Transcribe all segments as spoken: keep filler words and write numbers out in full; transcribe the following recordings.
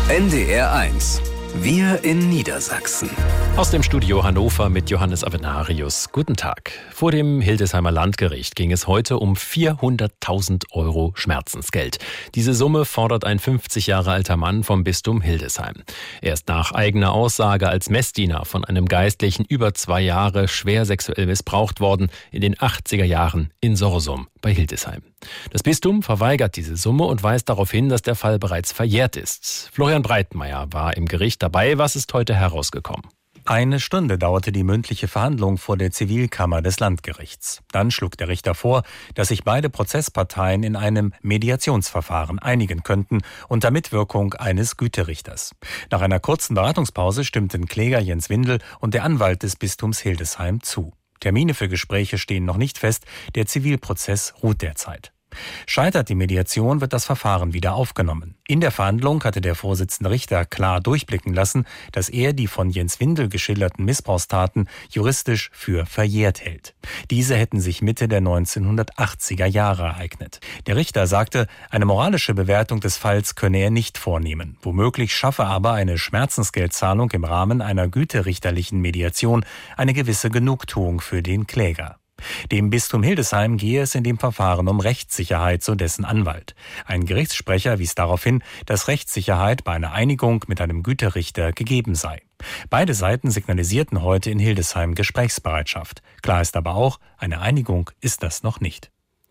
N D R eins. Wir in Niedersachsen. Aus dem Studio Hannover mit Johannes Avenarius. Guten Tag. Vor dem Hildesheimer Landgericht ging es heute um vierhunderttausend Euro Schmerzensgeld. Diese Summe fordert ein fünfzig Jahre alter Mann vom Bistum Hildesheim. Er ist nach eigener Aussage als Messdiener von einem Geistlichen über zwei Jahre schwer sexuell missbraucht worden in den achtziger Jahren in Sorsum bei Hildesheim. Das Bistum verweigert diese Summe und weist darauf hin, dass der Fall bereits verjährt ist. Florian Breitmeier war im Gericht dabei. Was ist heute herausgekommen? Eine Stunde dauerte die mündliche Verhandlung vor der Zivilkammer des Landgerichts. Dann schlug der Richter vor, dass sich beide Prozessparteien in einem Mediationsverfahren einigen könnten unter Mitwirkung eines Güterichters. Nach einer kurzen Beratungspause stimmten Kläger Jens Windel und der Anwalt des Bistums Hildesheim zu. Termine für Gespräche stehen noch nicht fest, der Zivilprozess ruht derzeit. Scheitert die Mediation, wird das Verfahren wieder aufgenommen. In der Verhandlung hatte der Vorsitzende Richter klar durchblicken lassen, dass er die von Jens Windel geschilderten Missbrauchstaten juristisch für verjährt hält. Diese hätten sich Mitte der neunzehnhundertachtziger Jahre ereignet. Der Richter sagte, eine moralische Bewertung des Falls könne er nicht vornehmen. Womöglich schaffe aber eine Schmerzensgeldzahlung im Rahmen einer güterichterlichen Mediation eine gewisse Genugtuung für den Kläger. Dem Bistum Hildesheim gehe es in dem Verfahren um Rechtssicherheit, so dessen Anwalt. Ein Gerichtssprecher wies darauf hin, dass Rechtssicherheit bei einer Einigung mit einem Güterichter gegeben sei. Beide Seiten signalisierten heute in Hildesheim Gesprächsbereitschaft. Klar ist aber auch, eine Einigung ist das noch nicht.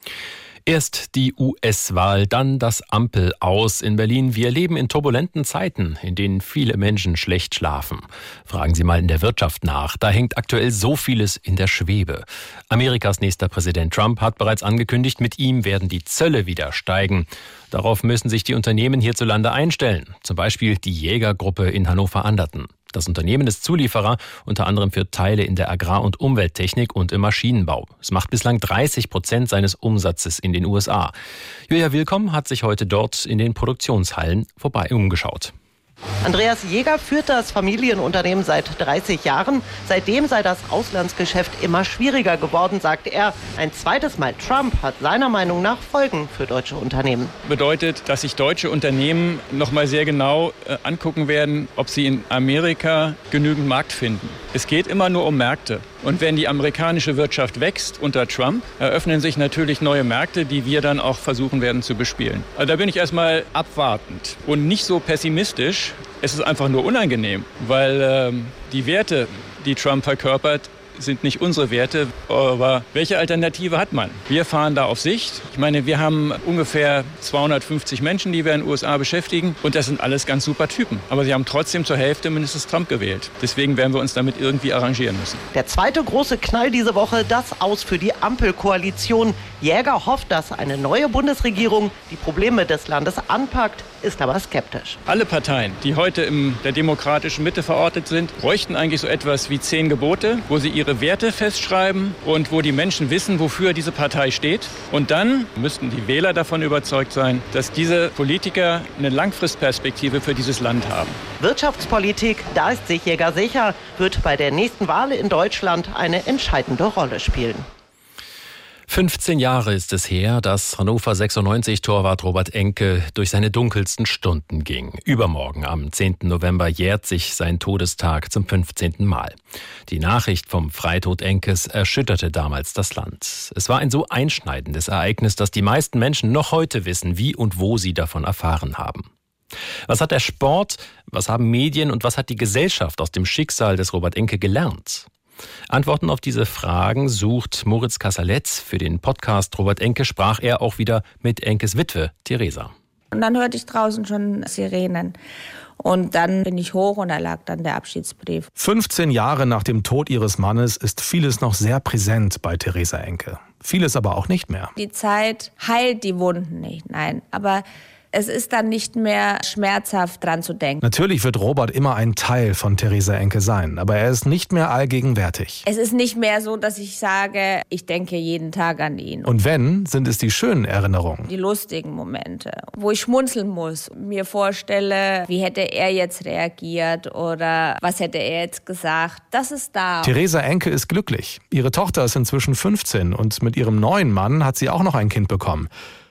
Erst die U S-Wahl, dann das Ampel-Aus in Berlin. Wir leben in turbulenten Zeiten, in denen viele Menschen schlecht schlafen. Fragen Sie mal in der Wirtschaft nach. Da hängt aktuell so vieles in der Schwebe. Amerikas nächster Präsident Trump hat bereits angekündigt, mit ihm werden die Zölle wieder steigen. Darauf müssen sich die Unternehmen hierzulande einstellen. Zum Beispiel die Jägergruppe in Hannover-Anderten. Das Unternehmen ist Zulieferer, unter anderem für Teile in der Agrar- und Umwelttechnik und im Maschinenbau. Es macht bislang dreißig Prozent seines Umsatzes in den U S A. Julia Willkomm hat sich heute dort in den Produktionshallen vorbei umgeschaut. Andreas Jäger führt das Familienunternehmen seit dreißig Jahren. Seitdem sei das Auslandsgeschäft immer schwieriger geworden, sagt er. Ein zweites Mal Trump hat seiner Meinung nach Folgen für deutsche Unternehmen. Bedeutet, dass sich deutsche Unternehmen noch mal sehr genau äh, angucken werden, ob sie in Amerika genügend Markt finden. Es geht immer nur um Märkte. Und wenn die amerikanische Wirtschaft wächst unter Trump, eröffnen sich natürlich neue Märkte, die wir dann auch versuchen werden zu bespielen. Also da bin ich erstmal abwartend und nicht so pessimistisch. Es ist einfach nur unangenehm, weil ähm, die Werte, die Trump verkörpert, sind nicht unsere Werte, aber welche Alternative hat man? Wir fahren da auf Sicht. Ich meine, wir haben ungefähr zweihundertfünfzig Menschen, die wir in den U S A beschäftigen und das sind alles ganz super Typen. Aber sie haben trotzdem zur Hälfte mindestens Trump gewählt. Deswegen werden wir uns damit irgendwie arrangieren müssen. Der zweite große Knall diese Woche, das Aus für die Ampelkoalition. Jäger hofft, dass eine neue Bundesregierung die Probleme des Landes anpackt, ist aber skeptisch. Alle Parteien, die heute in der demokratischen Mitte verortet sind, bräuchten eigentlich so etwas wie zehn Gebote, wo sie ihre Werte festschreiben und wo die Menschen wissen, wofür diese Partei steht. Und dann müssten die Wähler davon überzeugt sein, dass diese Politiker eine Langfristperspektive für dieses Land haben. Wirtschaftspolitik, da ist sich Jäger sicher, wird bei der nächsten Wahl in Deutschland eine entscheidende Rolle spielen. fünfzehn Jahre ist es her, dass Hannover sechsundneunzig-Torwart Robert Enke durch seine dunkelsten Stunden ging. Übermorgen, am zehnten November, jährt sich sein Todestag zum fünfzehnten Mal. Die Nachricht vom Freitod Enkes erschütterte damals das Land. Es war ein so einschneidendes Ereignis, dass die meisten Menschen noch heute wissen, wie und wo sie davon erfahren haben. Was hat der Sport, was haben Medien und was hat die Gesellschaft aus dem Schicksal des Robert Enke gelernt? Antworten auf diese Fragen sucht Moritz Kassaletz. Für den Podcast Robert Enke sprach er auch wieder mit Enkes Witwe, Theresa. Und dann hörte ich draußen schon Sirenen. Und dann bin ich hoch und da lag dann der Abschiedsbrief. fünfzehn Jahre nach dem Tod ihres Mannes ist vieles noch sehr präsent bei Theresa Enke. Vieles aber auch nicht mehr. Die Zeit heilt die Wunden nicht, nein. Aber es ist dann nicht mehr schmerzhaft dran zu denken. Natürlich wird Robert immer ein Teil von Theresa Enke sein, aber er ist nicht mehr allgegenwärtig. Es ist nicht mehr so, dass ich sage, ich denke jeden Tag an ihn. Und wenn, sind es die schönen Erinnerungen. Die lustigen Momente, wo ich schmunzeln muss, mir vorstelle, wie hätte er jetzt reagiert oder was hätte er jetzt gesagt. Das ist da. Theresa Enke ist glücklich. Ihre Tochter ist inzwischen fünfzehn und mit ihrem neuen Mann hat sie auch noch ein Kind bekommen.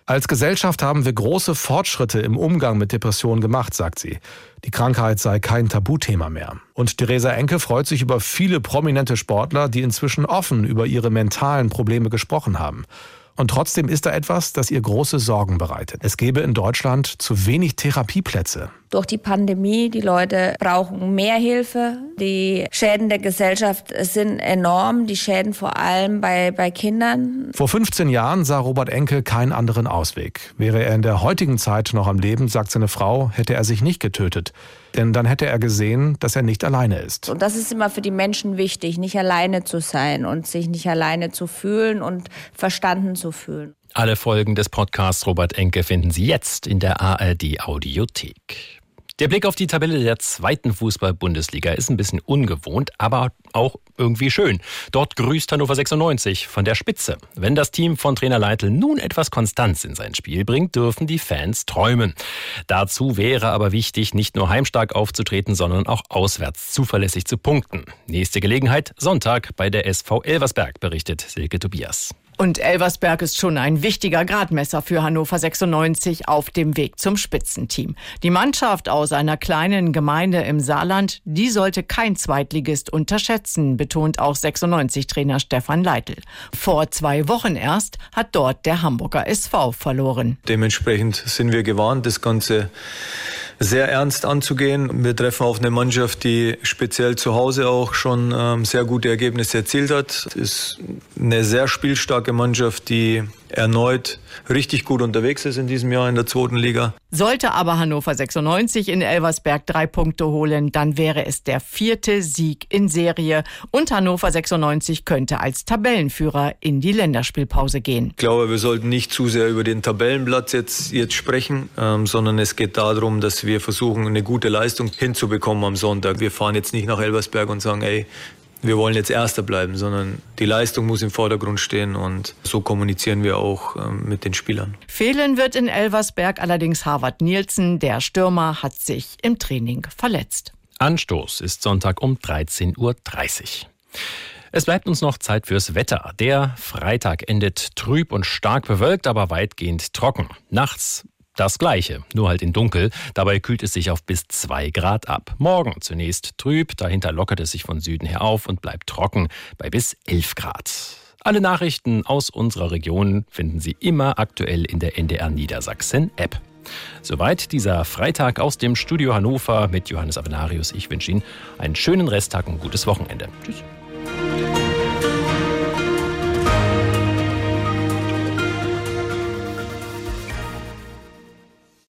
Als Gesellschaft haben wir große Fortschritte im Umgang mit Depressionen gemacht, sagt sie. Die Krankheit sei kein Tabuthema mehr. Und Theresa Enke freut sich über viele prominente Sportler, die inzwischen offen über ihre mentalen Probleme gesprochen haben. Und trotzdem ist da etwas, das ihr große Sorgen bereitet. Es gäbe in Deutschland zu wenig Therapieplätze. Durch die Pandemie, die Leute brauchen mehr Hilfe. Die Schäden der Gesellschaft sind enorm, die Schäden vor allem bei, bei Kindern. Vor fünfzehn Jahren sah Robert Enke keinen anderen Ausweg. Wäre er in der heutigen Zeit noch am Leben, sagt seine Frau, hätte er sich nicht getötet. Denn dann hätte er gesehen, dass er nicht alleine ist. Und das ist immer für die Menschen wichtig, nicht alleine zu sein und sich nicht alleine zu fühlen und verstanden zu fühlen. Alle Folgen des Podcasts Robert Enke finden Sie jetzt in der A R D-Audiothek. Der Blick auf die Tabelle der zweiten Fußball-Bundesliga ist ein bisschen ungewohnt, aber auch irgendwie schön. Dort grüßt Hannover sechsundneunzig von der Spitze. Wenn das Team von Trainer Leitl nun etwas Konstanz in sein Spiel bringt, dürfen die Fans träumen. Dazu wäre aber wichtig, nicht nur heimstark aufzutreten, sondern auch auswärts zuverlässig zu punkten. Nächste Gelegenheit Sonntag bei der S V Elversberg, berichtet Silke Tobias. Und Elversberg ist schon ein wichtiger Gradmesser für Hannover sechsundneunzig auf dem Weg zum Spitzenteam. Die Mannschaft aus einer kleinen Gemeinde im Saarland, die sollte kein Zweitligist unterschätzen, betont auch sechsundneunzig-Trainer Stefan Leitl. Vor zwei Wochen erst hat dort der Hamburger S V verloren. Dementsprechend sind wir gewarnt, das Ganze sehr ernst anzugehen. Wir treffen auf eine Mannschaft, die speziell zu Hause auch schon ähm, sehr gute Ergebnisse erzielt hat. Es ist eine sehr spielstarke Mannschaft, die erneut richtig gut unterwegs ist in diesem Jahr in der zweiten Liga. Sollte aber Hannover sechsundneunzig in Elversberg drei Punkte holen, dann wäre es der vierte Sieg in Serie und Hannover sechsundneunzig könnte als Tabellenführer in die Länderspielpause gehen. Ich glaube, wir sollten nicht zu sehr über den Tabellenplatz jetzt, jetzt sprechen, ähm, sondern es geht darum, dass wir versuchen, eine gute Leistung hinzubekommen am Sonntag. Wir fahren jetzt nicht nach Elversberg und sagen, ey, wir wollen jetzt Erster bleiben, sondern die Leistung muss im Vordergrund stehen und so kommunizieren wir auch ähm, mit den Spielern. Fehlen wird in Elversberg allerdings Harvard Nielsen. Der Stürmer hat sich im Training verletzt. Anstoß ist Sonntag um dreizehn Uhr dreißig. Es bleibt uns noch Zeit fürs Wetter. Der Freitag endet trüb und stark bewölkt, aber weitgehend trocken. Nachts das Gleiche, nur halt in Dunkel. Dabei kühlt es sich auf bis zwei Grad ab. Morgen zunächst trüb, dahinter lockert es sich von Süden her auf und bleibt trocken bei bis elf Grad. Alle Nachrichten aus unserer Region finden Sie immer aktuell in der N D R Niedersachsen-App. Soweit dieser Freitag aus dem Studio Hannover mit Johannes Avenarius. Ich wünsche Ihnen einen schönen Resttag und ein gutes Wochenende. Tschüss.